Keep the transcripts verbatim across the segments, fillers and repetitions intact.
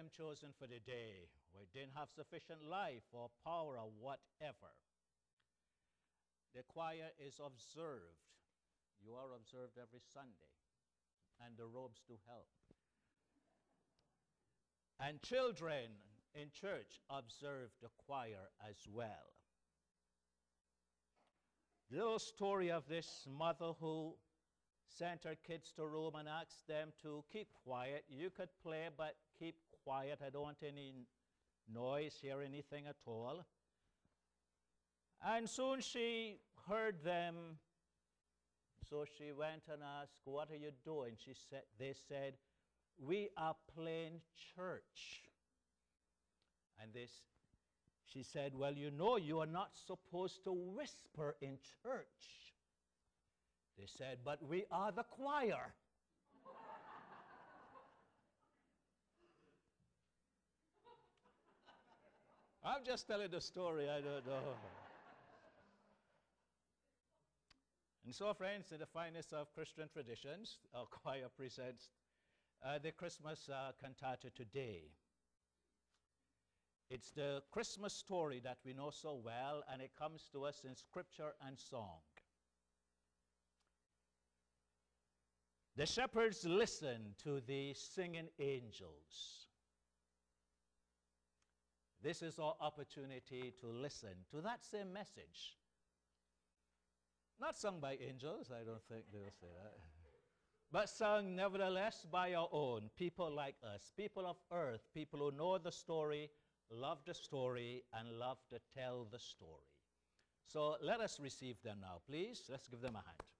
hymn chosen for the day, we didn't have sufficient life or power or whatever, the choir is observed. You are observed every Sunday, and the robes do help. And children in church observe the choir as well. The little story of this mother who sent her kids to Rome and asked them to keep quiet. You could play, but keep quiet. I don't want any noise, hear anything at all. And soon she heard them, so she went and asked, what are you doing? She said, they said, we are playing church. And this, she said, well, you know, you are not supposed to whisper in church. They said, but we are the choir. I'm just telling the story, I don't know. And so, friends, in the finest of Christian traditions, our choir presents uh, the Christmas uh, cantata today. It's the Christmas story that we know so well, and it comes to us in scripture and song. The shepherds listened to the singing angels. This is our opportunity to listen to that same message. Not sung by angels, I don't think they will say that. But sung nevertheless by our own, people like us, people of earth, people who know the story, love the story, and love to tell the story. So let us receive them now, please. Let's give them a hand.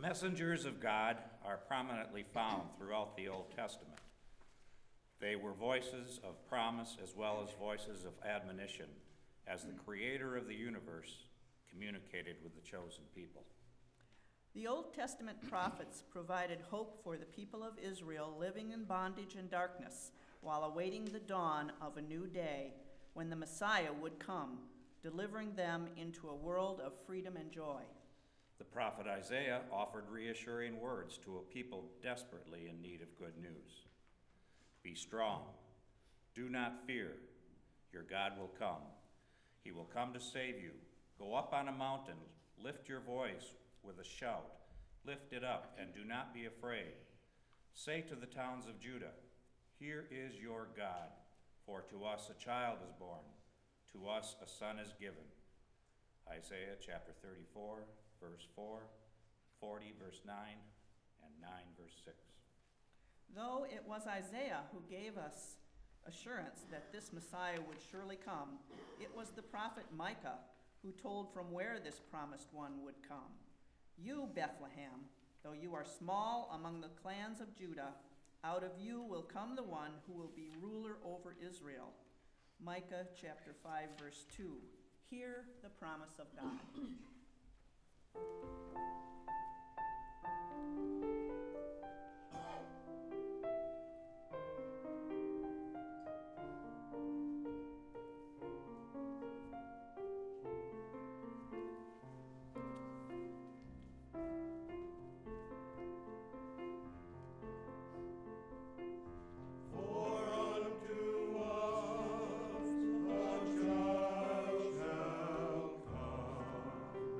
messengers of God are prominently found throughout the Old Testament. They were voices of promise as well as voices of admonition, as the creator of the universe communicated with the chosen people. The Old Testament prophets provided hope for the people of Israel living in bondage and darkness while awaiting the dawn of a new day when the Messiah would come, delivering them into a world of freedom and joy. The prophet Isaiah offered reassuring words to a people desperately in need of good news. Be strong. Do not fear. Your God will come. He will come to save you. Go up on a mountain. Lift your voice with a shout. Lift it up and do not be afraid. Say to the towns of Judah, here is your God. For to us a child is born. To us a son is given. Isaiah chapter thirty-four, verse four, forty, verse nine, and nine, verse six. Though it was Isaiah who gave us assurance that this Messiah would surely come, it was the prophet Micah who told from where this promised one would come. You, Bethlehem, though you are small among the clans of Judah, out of you will come the one who will be ruler over Israel. Micah chapter five, verse two. Hear the promise of God. Come.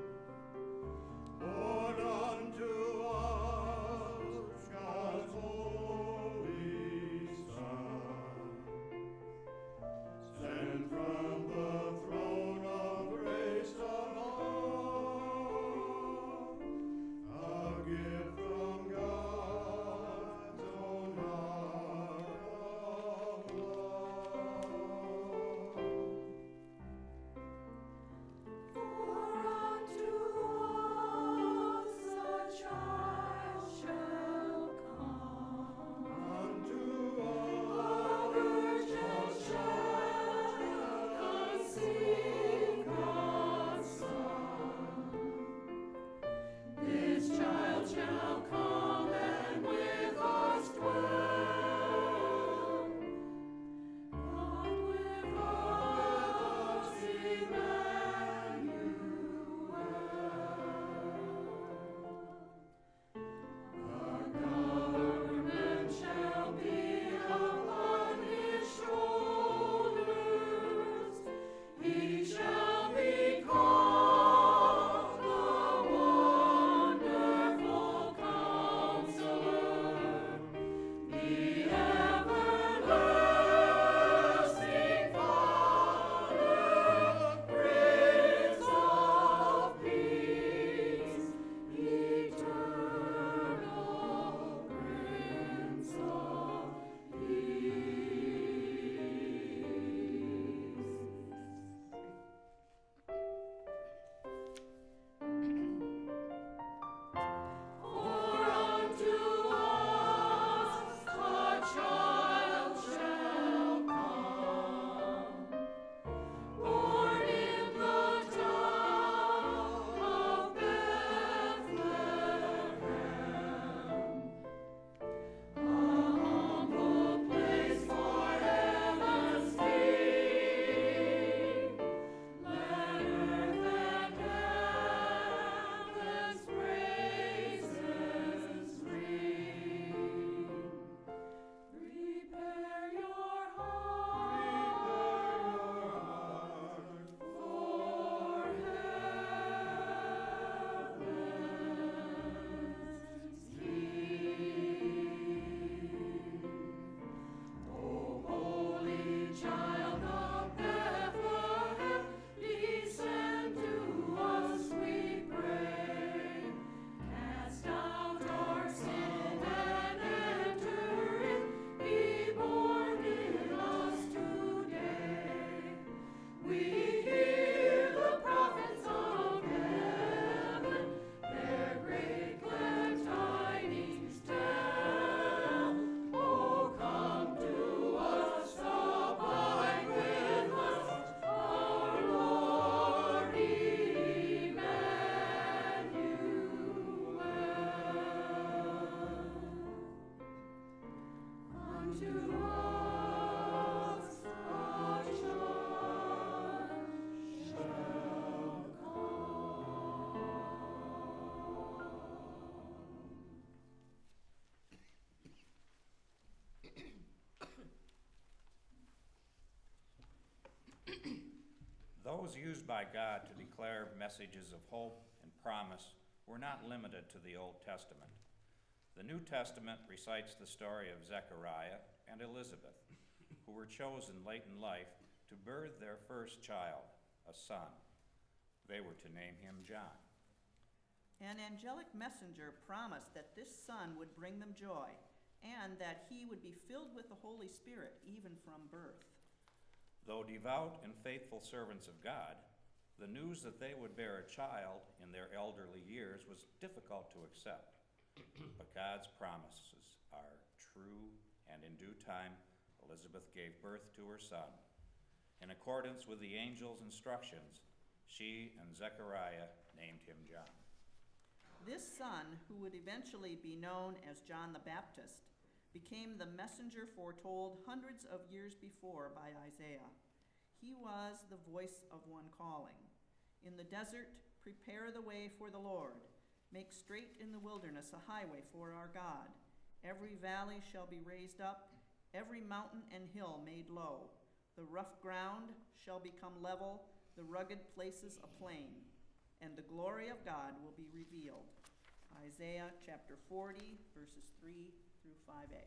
Those used by God to declare messages of hope and promise were not limited to the Old Testament. The New Testament recites the story of Zechariah and Elizabeth, who were chosen late in life to birth their first child, a son. They were to name him John. An angelic messenger promised that this son would bring them joy, and that he would be filled with the Holy Spirit even from birth. Though devout and faithful servants of God, the news that they would bear a child in their elderly years was difficult to accept. But God's promises are true, and in due time, Elizabeth gave birth to her son. In accordance with the angel's instructions, she and Zechariah named him John. This son, who would eventually be known as John the Baptist, became the messenger foretold hundreds of years before by Isaiah. He was the voice of one calling, "In the desert, prepare the way for the Lord. Make straight in the wilderness a highway for our God. Every valley shall be raised up, every mountain and hill made low. The rough ground shall become level, the rugged places a plain, and the glory of God will be revealed." Isaiah chapter forty, verses three through five a.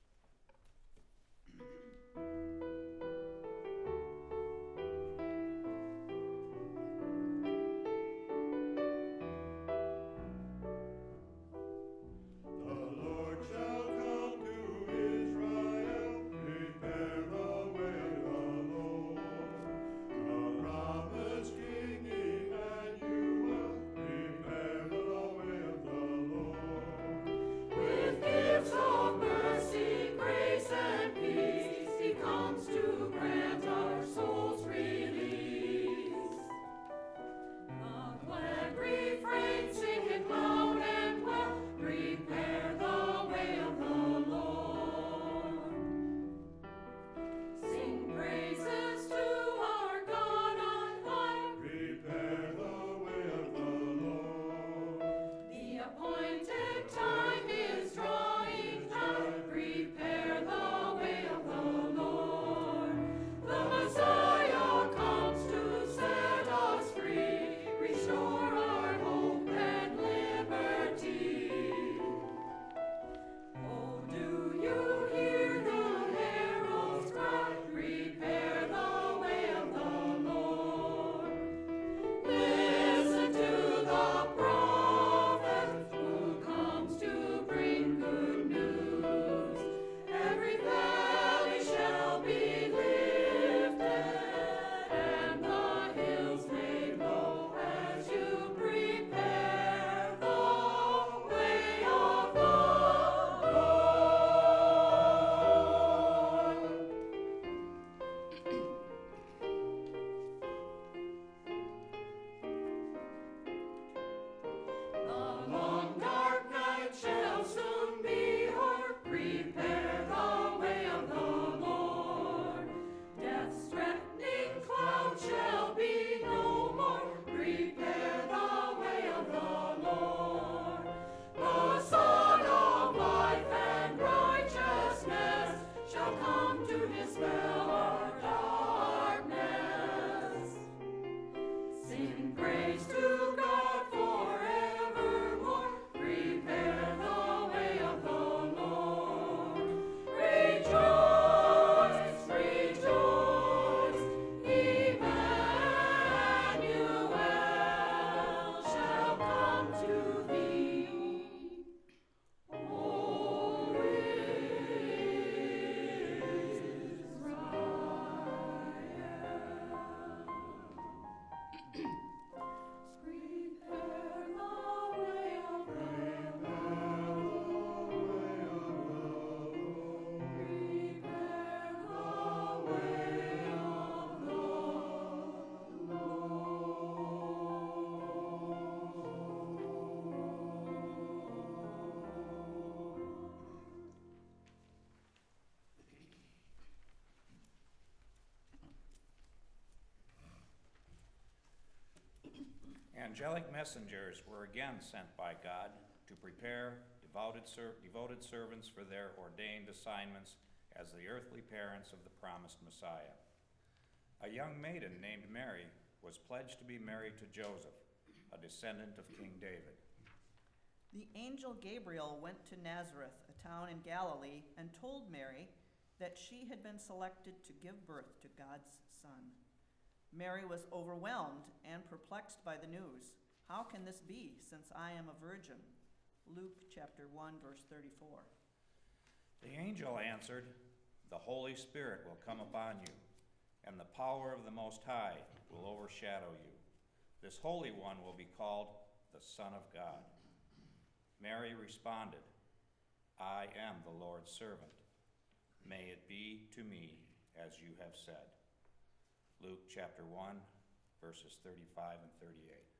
Angelic messengers were again sent by God to prepare devoted, ser devoted servants for their ordained assignments as the earthly parents of the promised Messiah. A young maiden named Mary was pledged to be married to Joseph, a descendant of King David. The angel Gabriel went to Nazareth, a town in Galilee, and told Mary that she had been selected to give birth to God's Son. Mary was overwhelmed and perplexed by the news. How can this be, since I am a virgin? Luke chapter one, verse thirty-four. The angel answered, "The Holy Spirit will come upon you, and the power of the Most High will overshadow you. This Holy One will be called the Son of God." Mary responded, "I am the Lord's servant. May it be to me as you have said." Luke chapter one, verses thirty-five and thirty-eight.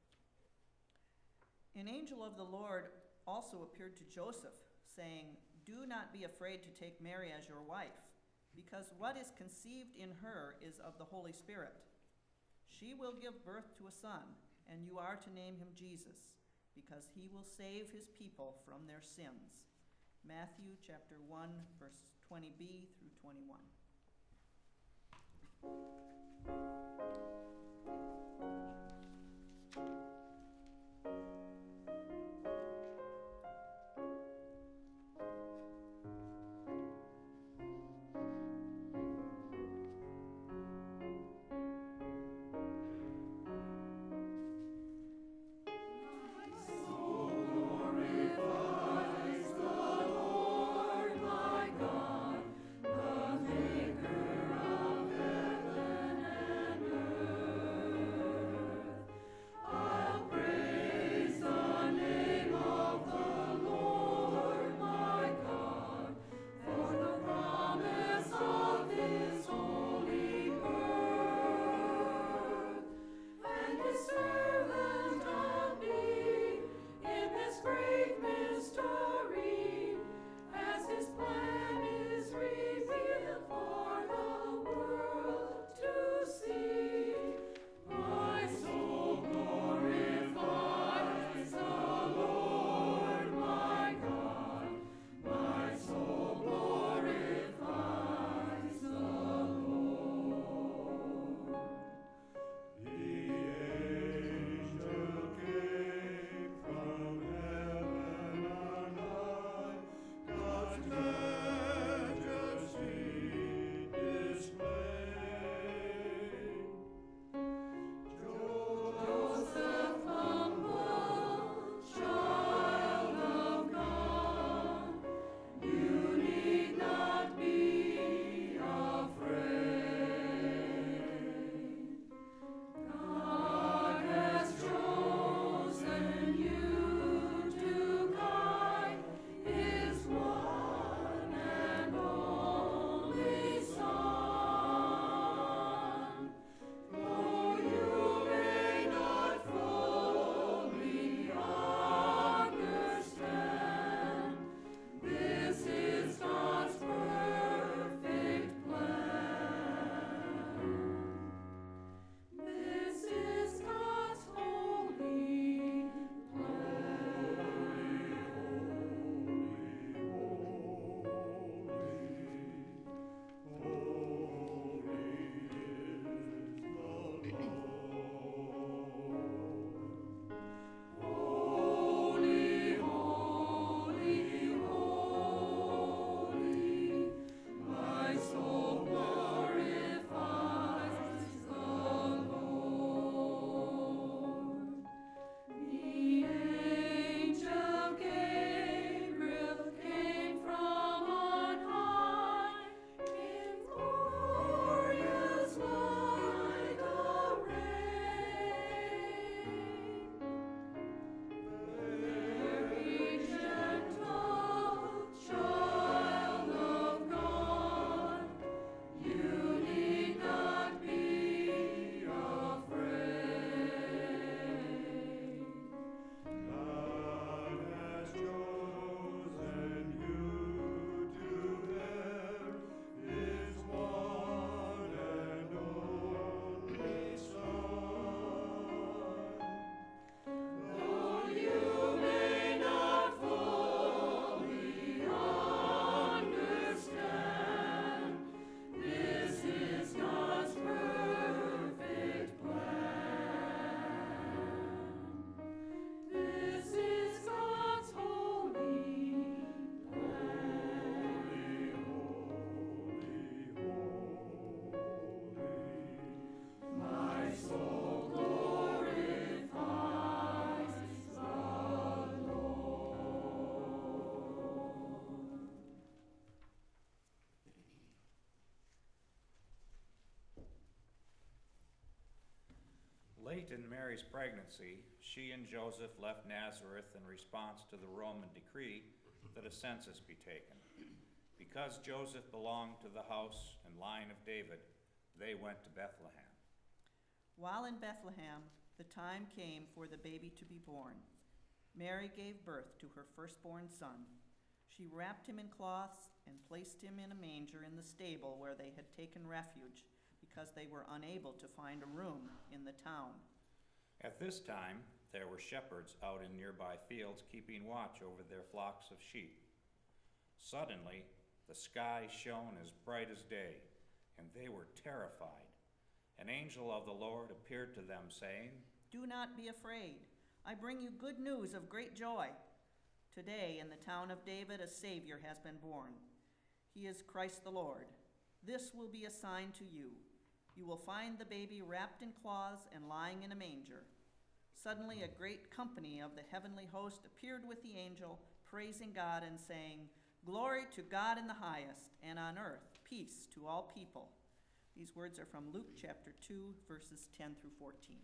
An angel of the Lord also appeared to Joseph, saying, "Do not be afraid to take Mary as your wife, because what is conceived in her is of the Holy Spirit. She will give birth to a son, and you are to name him Jesus, because he will save his people from their sins." Matthew chapter one, verse twenty b through twenty-one. Late in Mary's pregnancy, she and Joseph left Nazareth in response to the Roman decree that a census be taken. Because Joseph belonged to the house and line of David, they went to Bethlehem. While in Bethlehem, the time came for the baby to be born. Mary gave birth to her firstborn son. She wrapped him in cloths and placed him in a manger in the stable where they had taken refuge, because they were unable to find a room in the town. At this time, there were shepherds out in nearby fields keeping watch over their flocks of sheep. Suddenly, the sky shone as bright as day, and they were terrified. An angel of the Lord appeared to them, saying, "Do not be afraid. I bring you good news of great joy. Today, in the town of David, a Savior has been born. He is Christ the Lord. This will be a sign to you. You will find the baby wrapped in cloths and lying in a manger." Suddenly, a great company of the heavenly host appeared with the angel, praising God and saying, "Glory to God in the highest, and on earth peace to all people." These words are from Luke chapter two, verses ten through fourteen.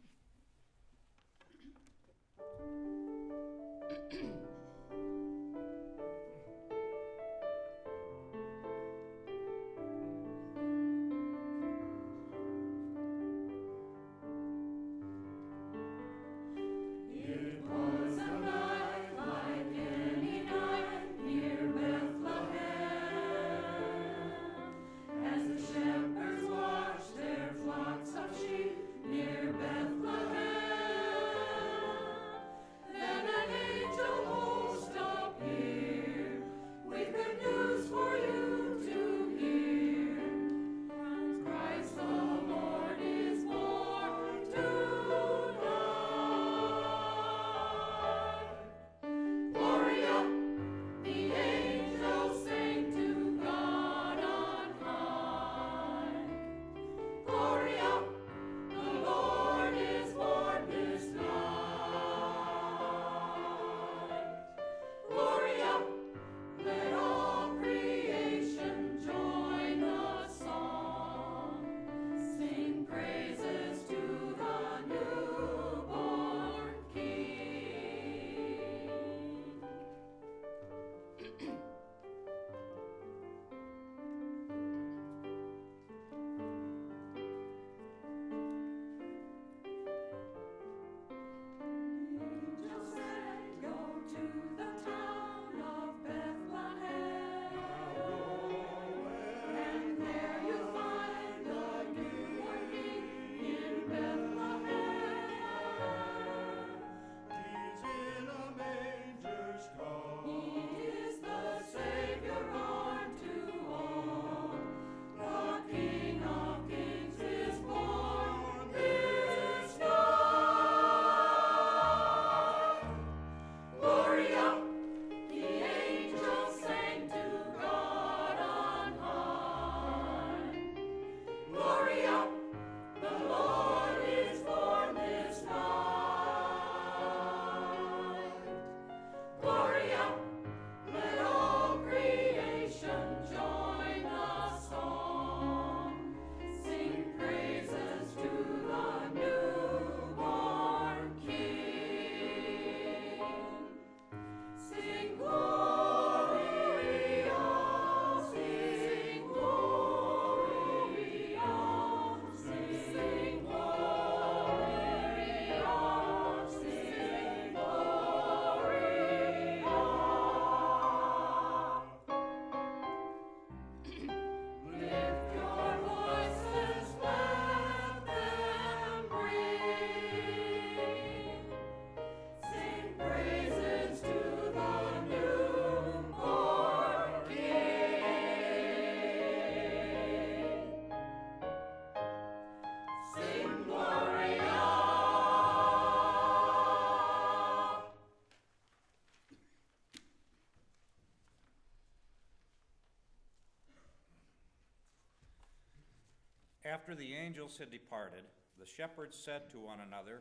After the angels had departed, the shepherds said to one another,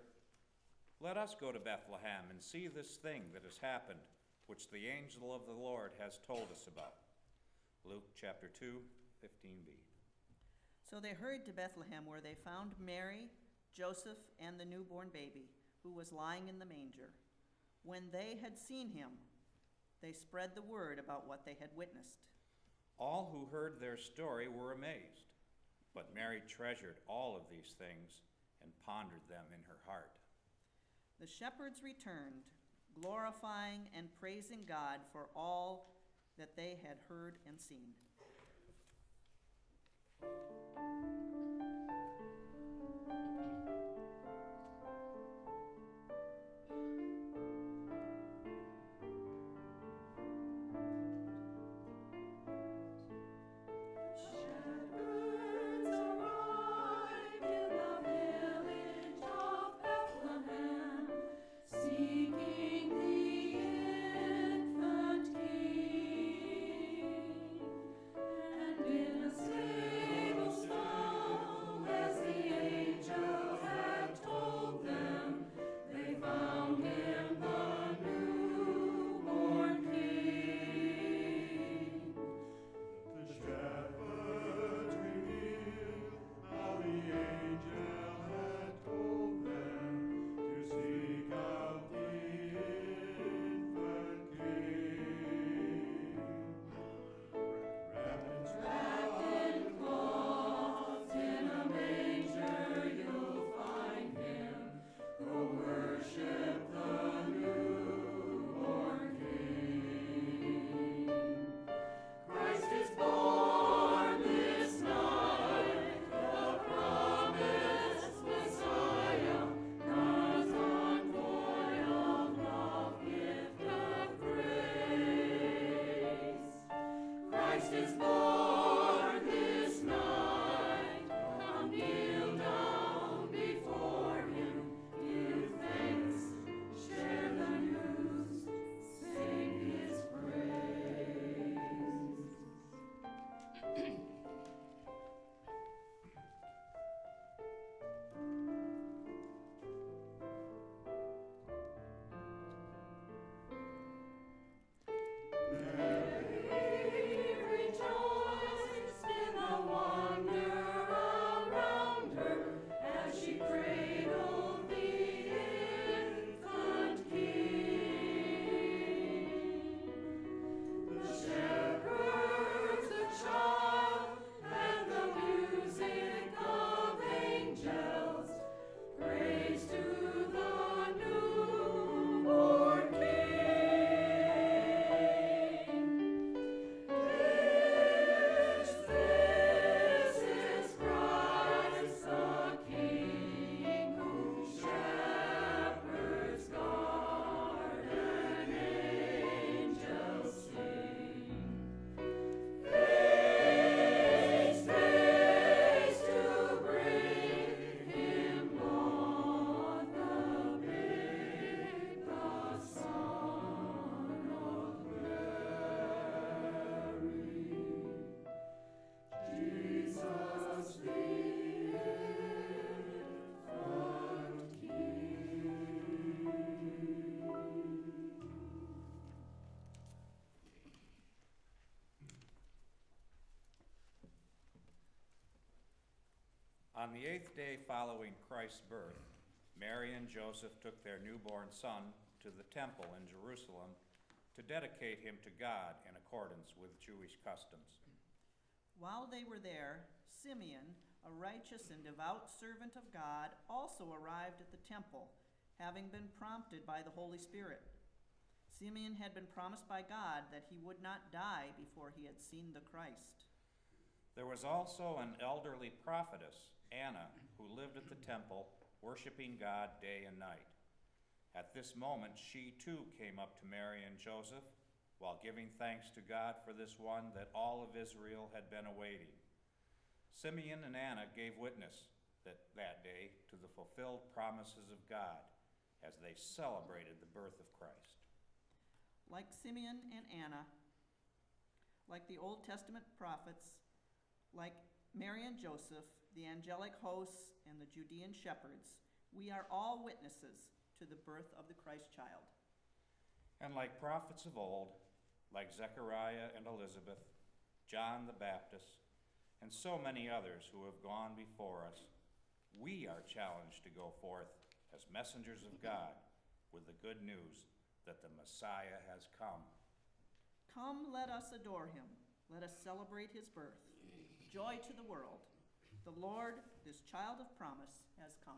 "Let us go to Bethlehem and see this thing that has happened, which the angel of the Lord has told us about." Luke chapter two, fifteen b. So they hurried to Bethlehem, where they found Mary Joseph and the newborn baby, who was lying in the manger. When they had seen him, they spread the word about what they had witnessed. All who heard their story were amazed, but Mary treasured all of these things and pondered them in her heart. The shepherds returned, glorifying and praising God for all that they had heard and seen. On the eighth day following Christ's birth, Mary and Joseph took their newborn son to the temple in Jerusalem to dedicate him to God in accordance with Jewish customs. While they were there, Simeon, a righteous and devout servant of God, also arrived at the temple, having been prompted by the Holy Spirit. Simeon had been promised by God that he would not die before he had seen the Christ. There was also an elderly prophetess, Anna, who lived at the temple, worshiping God day and night. At this moment, she too came up to Mary and Joseph, while giving thanks to God for this one that all of Israel had been awaiting. Simeon and Anna gave witness that, that day to the fulfilled promises of God as they celebrated the birth of Christ. Like Simeon and Anna, like the Old Testament prophets, like Mary and Joseph, the angelic hosts, and the Judean shepherds, we are all witnesses to the birth of the Christ child. And like prophets of old, like Zechariah and Elizabeth, John the Baptist, and so many others who have gone before us, we are challenged to go forth as messengers of God with the good news that the Messiah has come. Come, let us adore him. Let us celebrate his birth. Joy to the world. The Lord, this child of promise, has come.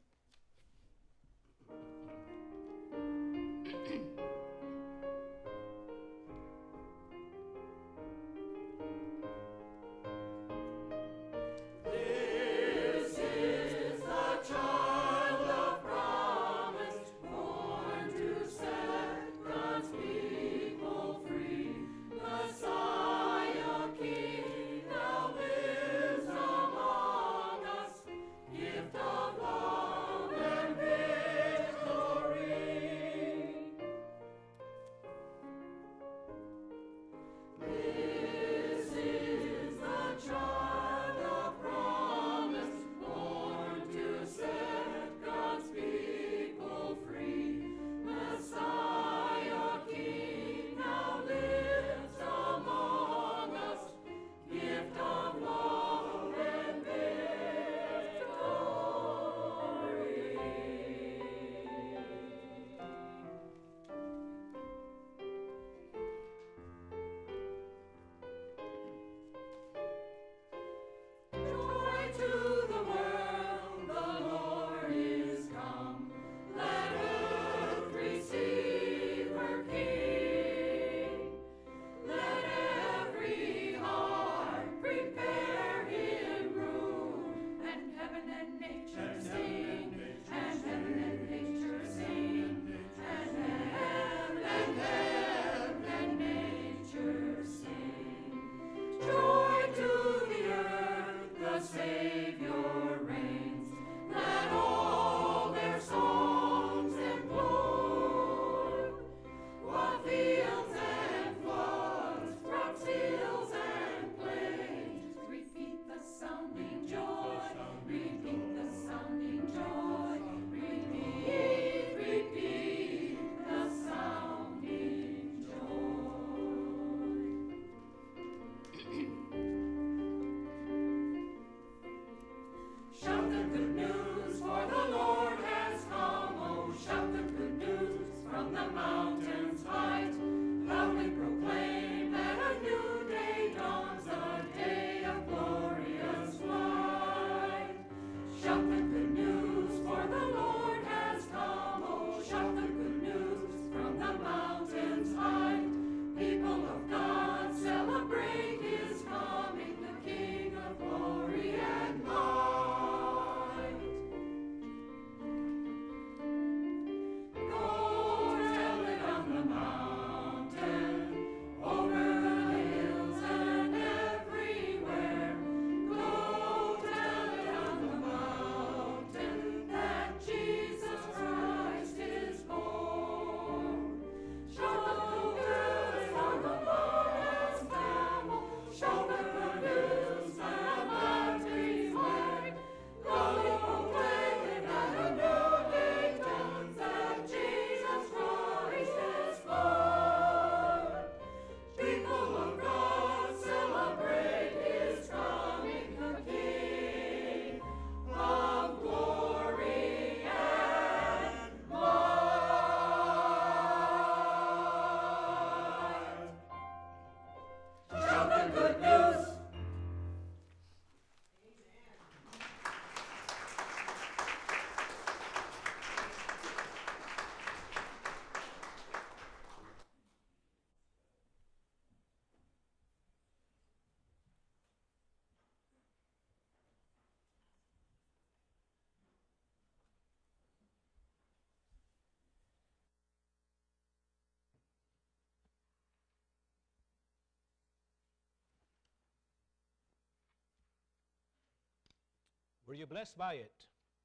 Were you blessed by it?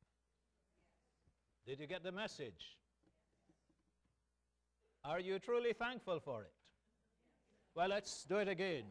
Did you get the message? Are you truly thankful for it? Well, let's do it again.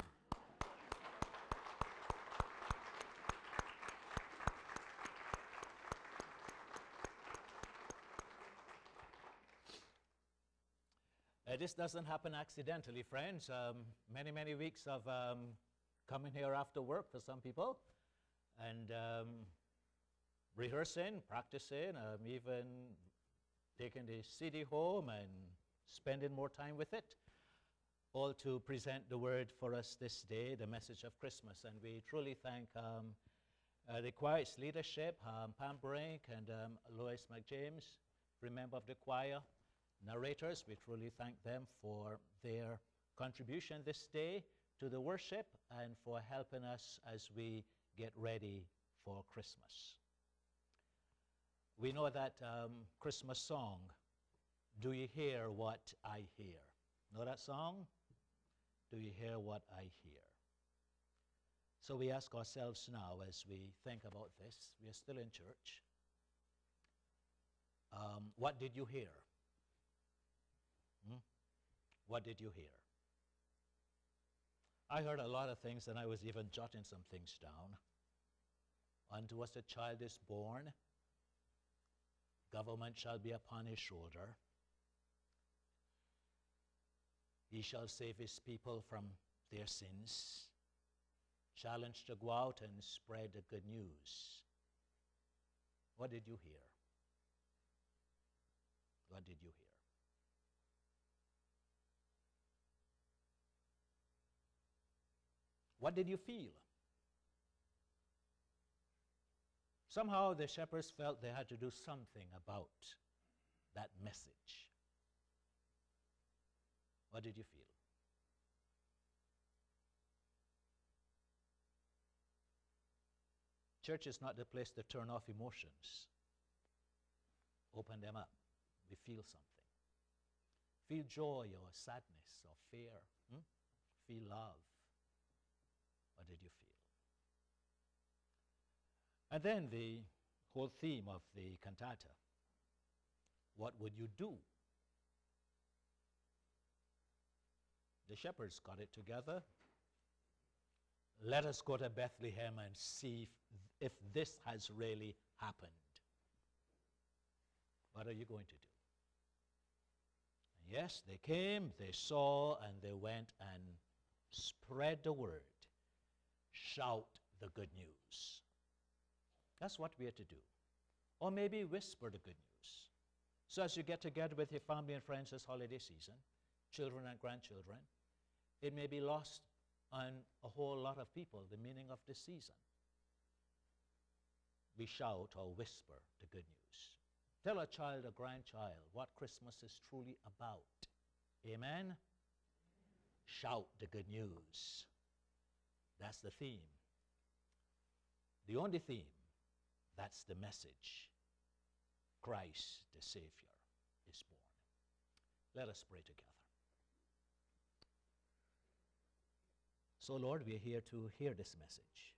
Uh, this doesn't happen accidentally, friends. Um, many, many weeks of um, coming here after work for some people. And um, rehearsing, practicing, um, even taking the C D home and spending more time with it, all to present the word for us this day, the message of Christmas. And we truly thank um, uh, the choir's leadership, um, Pam Brink and um, Lois McJames, member of the choir, narrators. We truly thank them for their contribution this day to the worship and for helping us as we get ready for Christmas. We know that um, Christmas song, Do You Hear What I Hear? Know that song? Do you hear what I hear? So we ask ourselves now as we think about this, we are still in church. Um, what did you hear? Hmm? What did you hear? I heard a lot of things, and I was even jotting some things down. Unto us a child is born, government shall be upon his shoulder. He shall save his people from their sins. Challenge to go out and spread the good news. What did you hear? What did you hear? What did you feel? Somehow the shepherds felt they had to do something about that message. What did you feel? Church is not the place to turn off emotions. Open them up. We feel something. Feel joy or sadness or fear. Hmm? Feel love. What did you feel? And then the whole theme of the cantata. What would you do? The shepherds got it together. Let us go to Bethlehem and see if, if this has really happened. What are you going to do? And yes, they came, they saw, and they went and spread the word. Shout the good news. That's what we are to do. Or maybe whisper the good news. So as you get together with your family and friends this holiday season, children and grandchildren, it may be lost on a whole lot of people, the meaning of the season. We shout or whisper the good news. Tell a child or grandchild what Christmas is truly about. Amen? Shout the good news. That's the theme. The only theme, that's the message. Christ the Savior is born. Let us pray together. So, Lord, we are here to hear this message.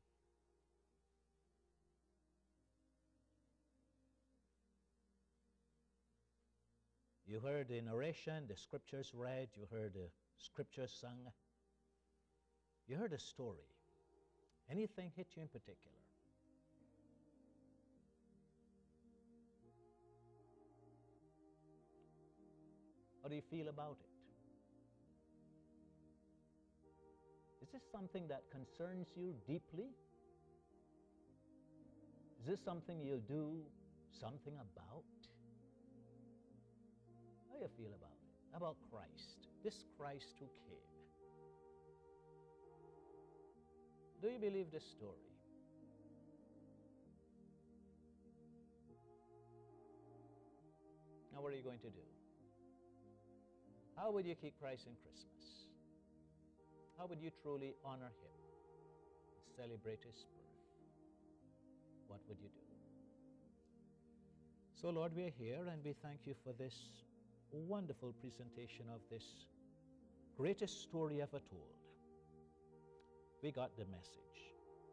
You heard the narration, the scriptures read, you heard the scriptures sung. You heard a story. Anything hit you in particular? How do you feel about it? Is this something that concerns you deeply? Is this something you'll do something about? How do you feel about it? About Christ, this Christ who came. Do you believe this story? Now what are you going to do? How would you keep Christ in Christmas? How would you truly honor him and celebrate his birth? What would you do? So, Lord, we are here and we thank you for this wonderful presentation of this greatest story ever told. We got the message.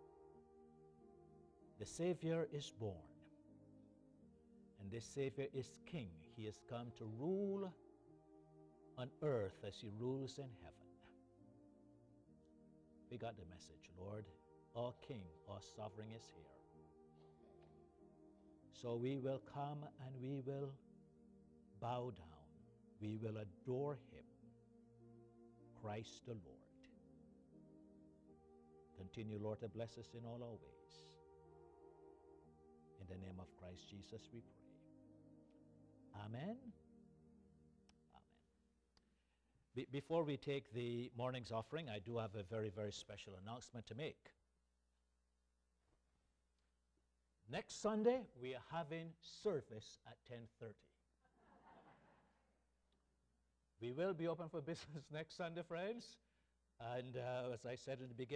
The Savior is born, and this Savior is King. He has come to rule on earth as he rules in heaven. We got the message, Lord. Our King, our Sovereign is here. So we will come and we will bow down. We will adore him, Christ the Lord. Continue, Lord, to bless us in all our ways. In the name name of Christ Jesus we pray. Amen. Amen. Be- before we take the morning's offering, I do have a very, very special announcement to make. Next Sunday, we are having service at ten thirty. We will be open for business next Sunday, friends. And uh, as I said in the beginning,